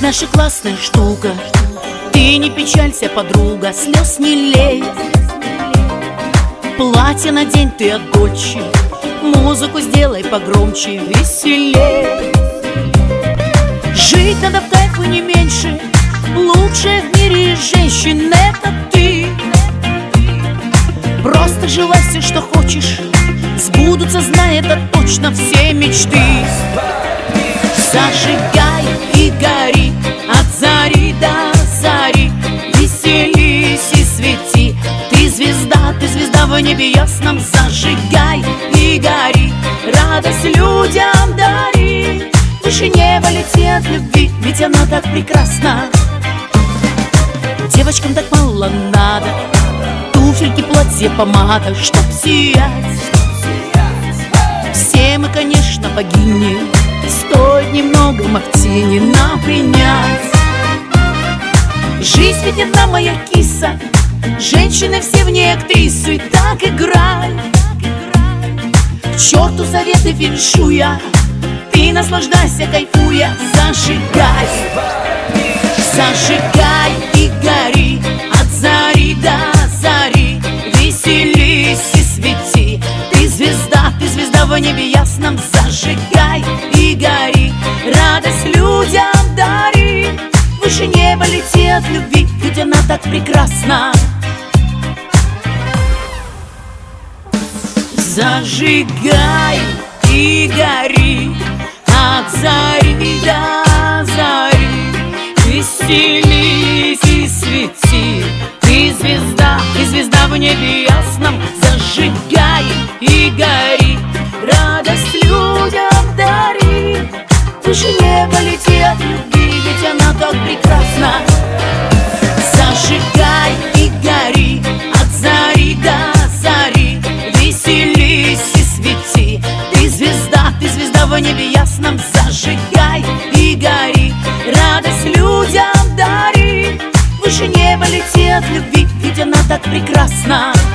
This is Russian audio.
наша классная штука. Ты не печалься, подруга, слез не лей. Платье надень ты от Гольчи, музыку сделай погромче, веселей. Жить надо в кайфу не меньше, лучшая в мире женщин — это ты. Просто желай все, что хочешь, сбудутся, знай это точно, все мечты. Зажигай и гори от зари до зари, веселись и свети. Ты звезда в небе ясном. Зажигай и гори, радость людям дари. Выше неба лети от любви, ведь она так прекрасна. Девочкам так мало надо, туфельки, платье, помада, чтоб сиять. Все мы, конечно, богини, стоит немного мартини нам принять. Жизнь ведь одна, моя киса, женщины все в ней актрисы, так играй. К черту советы феншуя, ты наслаждайся, кайфуя. Зажигай, зажигай и гори от зари до зари, веселись и свети. Ты звезда в небе ясном. Зажигай и гори, радость людям дари. Выше неба лети от любви, ведь она так прекрасна. Зажигай и гори от зари до зари, веселись и свети. Ты звезда в небе ясном. Зажигай и гори, радость людям дари. Выше неба лети от любви, ведь она так прекрасна. Зажигай и гори от зари до зари, веселись и свети. Ты звезда в небе ясном. Зажигай и гори, радость людям дари. Выше неба лети от любви, ведь она так прекрасна.